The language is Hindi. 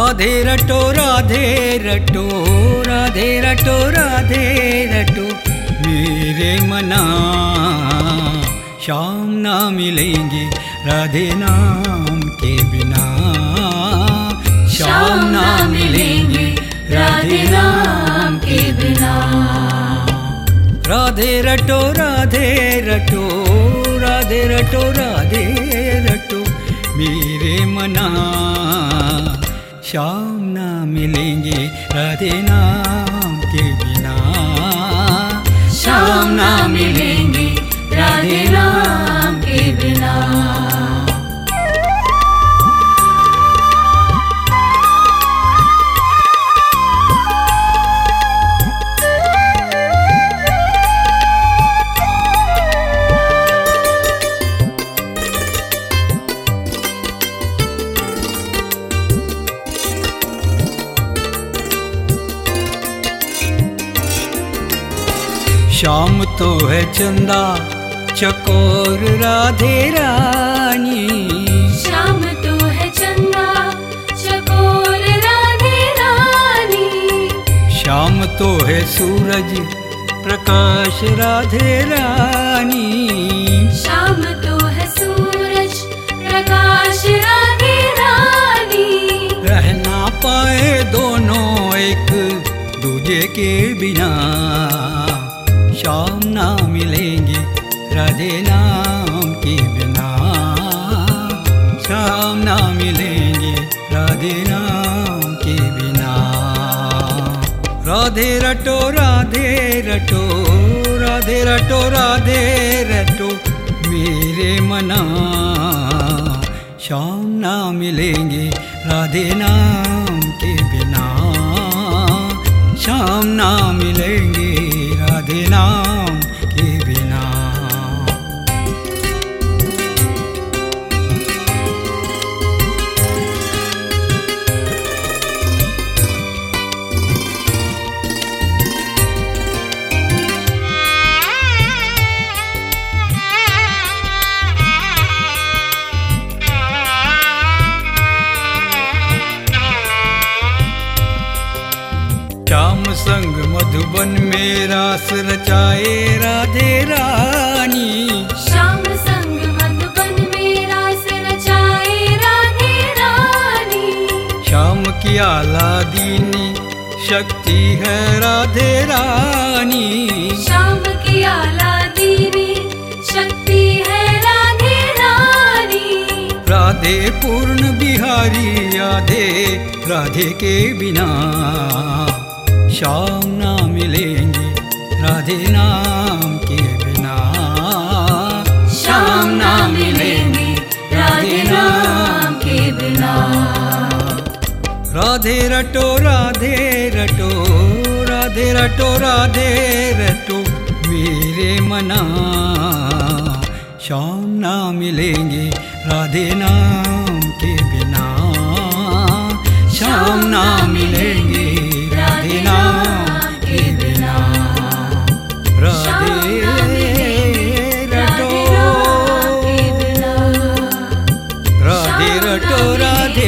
राधे रटो राधे रटो राधे रटो राधे रटो मेरे मना, शाम ना मिलेंगे राधे नाम के बिना, शाम ना मिलेंगे राधे नाम के बिना। राधे रटो राधे रटो राधे रटो राधे रटो मेरे मना, शाम ना मिलेंगे राधे नाम के बिना, शाम ना मिलेंगे राधे नाम के बिना। शाम तो है चंदा चकोर राधे रानी, शाम तो है चंदा चकोर राधे रानी, शाम तो है सूरज प्रकाश राधे रानी, शाम तो है सूरज प्रकाश राधे रानी। रह ना पाए दोनों एक दूजे के बिना, शाम ना मिलेंगे राधे नाम के बिना, शाम ना मिलेंगे राधे नाम के बिना। राधे रटो राधे रटो राधे रटो राधे रटो मेरे मना, शाम ना मिलेंगे राधे नाम के बिना, शाम ना मिलेंगे राधे नाम के बिना। श्याम संग मधुबन में रास रचाए राधे रानी, श्याम संग मधुबन में रास रचाए राधे रानी, श्याम की आलादीनी शक्ति है राधे रानी, श्याम की आलादीनी शक्ति है राधे रानी। राधे पूर्ण बिहारी राधे राधे के बिना, शाम ना मिलेंगे राधे नाम के बिना, शाम ना मिलेंगे राधे नाम के बिना। राधे रटो राधे रटो राधे रटो राधे रटो मेरे मना, शाम ना मिलेंगे राधे नाम के बिना, शाम ना मिलेंगे राधे नाम के बिना। राधे रटो राधे रटो राधे